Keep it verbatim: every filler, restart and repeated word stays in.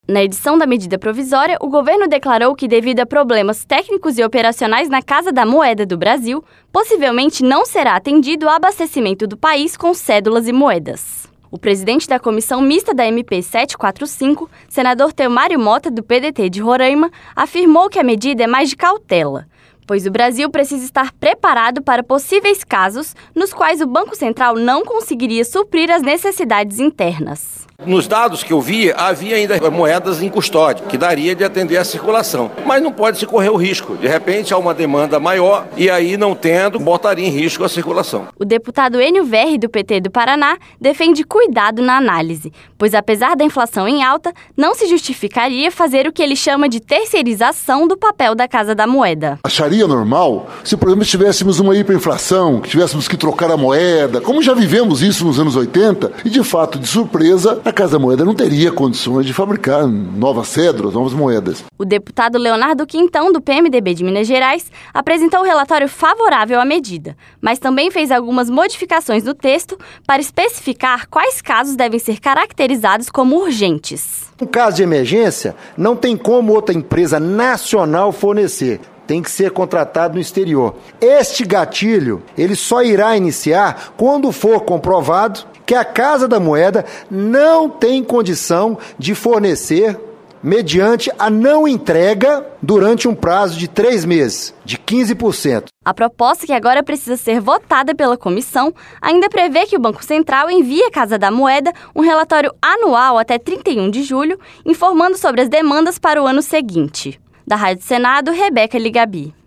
Na edição da medida provisória, o governo declarou que, devido a problemas técnicos e operacionais na Casa da Moeda do Brasil, possivelmente não será atendido o abastecimento do país com cédulas e moedas. O presidente da Comissão Mista da M P setecentos e quarenta e cinco, senador Teomário Mota, do P D T de Roraima, afirmou que a medida é mais de cautela, pois o Brasil precisa estar preparado para possíveis casos nos quais o Banco Central não conseguiria suprir as necessidades internas. Nos dados que eu vi, havia ainda moedas em custódia, que daria de atender a circulação. Mas não pode se correr o risco. De repente, há uma demanda maior e aí, não tendo, botaria em risco a circulação. O deputado Enio Verri, do P T do Paraná, defende cuidado na análise, pois apesar da inflação em alta, não se justificaria fazer o que ele chama de terceirização do papel da Casa da Moeda. Acharia normal se, por exemplo, tivéssemos uma hiperinflação, que tivéssemos que trocar a moeda, como já vivemos isso nos anos oitenta, e de fato, de surpresa, a Casa da Moeda não teria condições de fabricar novas cédulas, novas moedas. O deputado Leonardo Quintão, do P M D B de Minas Gerais, apresentou um relatório favorável à medida, mas também fez algumas modificações no texto para especificar quais casos devem ser caracterizados como urgentes. Em caso de emergência, não tem como outra empresa nacional fornecer. Tem que ser contratado no exterior. Este gatilho, ele só irá iniciar quando for comprovado que a Casa da Moeda não tem condição de fornecer mediante a não entrega durante um prazo de três meses, de quinze por cento. A proposta, que agora precisa ser votada pela comissão, ainda prevê que o Banco Central envie à Casa da Moeda um relatório anual até trinta e um de julho, informando sobre as demandas para o ano seguinte. Da Rádio Senado, Rebeca Ligabi.